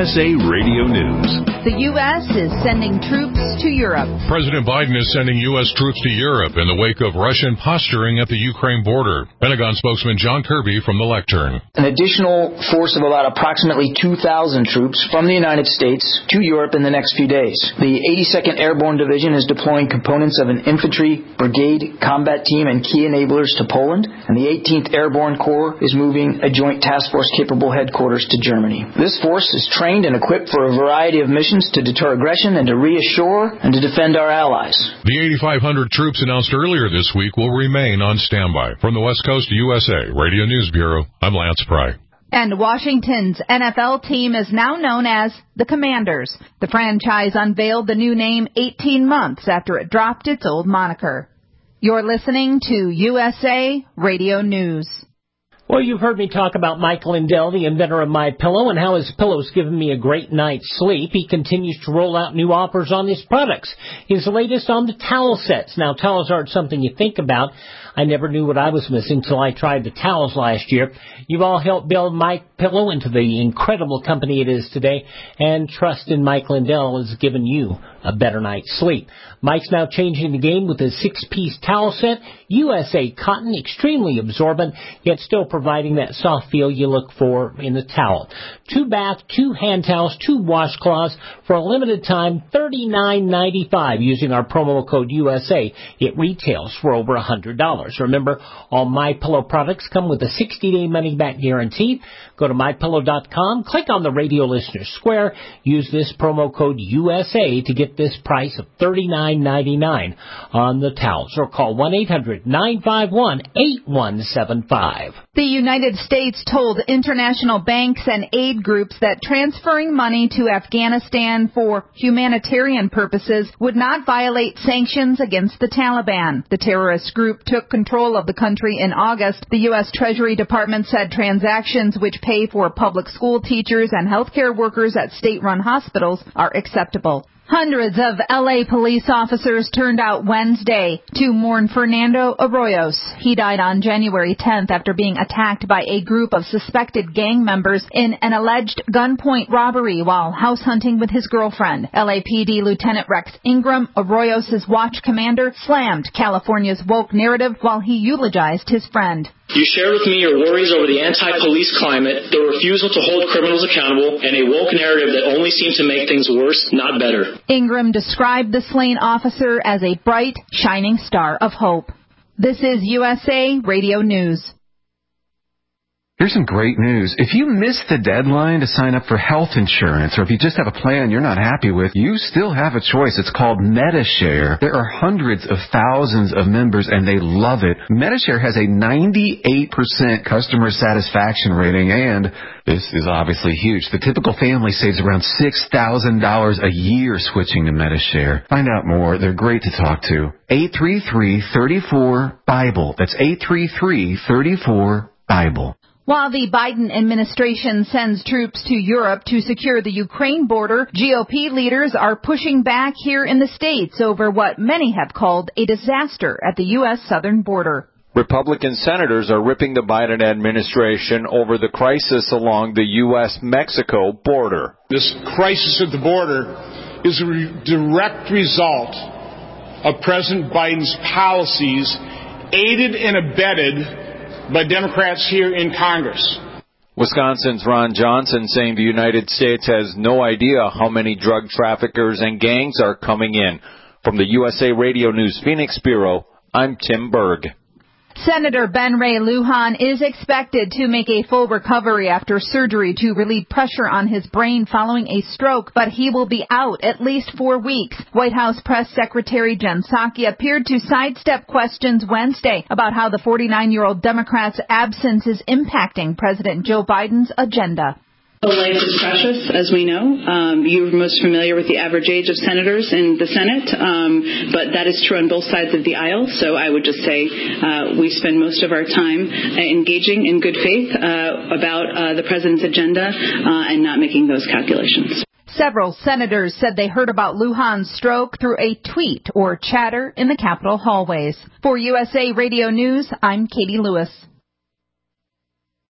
USA Radio News. The U.S. is sending troops to Europe. President Biden is sending U.S. troops to Europe in the wake of Russian posturing at the Ukraine border. Pentagon spokesman John Kirby from the lectern. An additional force of about approximately 2,000 troops from the United States to Europe in the next few days. The 82nd Airborne Division is deploying components of an infantry, brigade, combat team, and key enablers to Poland, and the 18th Airborne Corps is moving a joint task force capable headquarters to Germany. This force is trained and equipped for a variety of missions to deter aggression and to reassure and to defend our allies. The 8,500 troops announced earlier this week will remain on standby. From the West Coast USA Radio News Bureau, I'm Lance Pry. And Washington's NFL team is now known as the Commanders. The franchise unveiled the new name 18 months after it dropped its old moniker. You're listening to USA Radio News. Well, you've heard me talk about Mike Lindell, the inventor of MyPillow, and how his pillow's given me a great night's sleep. He continues to roll out new offers on his products. His latest on the towel sets. Now, towels aren't something you think about. I never knew what I was missing till I tried the towels last year. You've all helped build MyPillow into the incredible company it is today, and trust in Mike Lindell has given you a better night's sleep. Mike's now changing the game with his 6-piece towel set, USA cotton, extremely absorbent, yet still providing that soft feel you look for in the towel. 2 bath, 2 hand towels, 2 washcloths for a limited time, $39.95 using our promo code USA. It retails for over $100. Remember, all MyPillow products come with a 60-day money-back guarantee. Go to MyPillow.com, click on the radio listener square, use this promo code USA to get this price of $39.99 on the towels, or call 1-800-951-8175. The United States told international banks and aid groups that transferring money to Afghanistan for humanitarian purposes would not violate sanctions against the Taliban. The terrorist group took control of the country in August. The U.S. Treasury Department said transactions which pay for public school teachers and healthcare workers at state-run hospitals are acceptable. Hundreds of L.A. police officers turned out Wednesday to mourn Fernando Arroyos. He died on January 10th after being attacked by a group of suspected gang members in an alleged gunpoint robbery while house hunting with his girlfriend. LAPD Lieutenant Rex Ingram, Arroyos' watch commander, slammed California's woke narrative while he eulogized his friend. You shared with me your worries over the anti-police climate, the refusal to hold criminals accountable, and a woke narrative that only seems to make things worse, not better. Ingram described the slain officer as a bright, shining star of hope. This is USA Radio News. Here's some great news. If you missed the deadline to sign up for health insurance, or if you just have a plan you're not happy with, you still have a choice. It's called Medi-Share. There are hundreds of thousands of members, and they love it. Medi-Share has a 98% customer satisfaction rating, and this is obviously huge. The typical family saves around $6,000 a year switching to Medi-Share. Find out more. They're great to talk to. 833-34-BIBLE. That's 833-34-BIBLE. While the Biden administration sends troops to Europe to secure the Ukraine border, GOP leaders are pushing back here in the States over what many have called a disaster at the U.S. southern border. Republican senators are ripping the Biden administration over the crisis along the U.S.-Mexico border. This crisis at the border is a direct result of President Biden's policies, aided and abetted by Democrats here in Congress. Wisconsin's Ron Johnson saying the United States has no idea how many drug traffickers and gangs are coming in. From the USA Radio News Phoenix Bureau, I'm Tim Berg. Senator Ben Ray Lujan is expected to make a full recovery after surgery to relieve pressure on his brain following a stroke, but he will be out at least 4 weeks. White House Press Secretary Jen Psaki appeared to sidestep questions Wednesday about how the 49-year-old Democrat's absence is impacting President Joe Biden's agenda. Life is precious, as we know. You're most familiar with the average age of senators in the Senate, but that is true on both sides of the aisle. So I would just say we spend most of our time engaging in good faith about the president's agenda and not making those calculations. Several senators said they heard about Lujan's stroke through a tweet or chatter in the Capitol hallways. For USA Radio News, I'm Katie Lewis.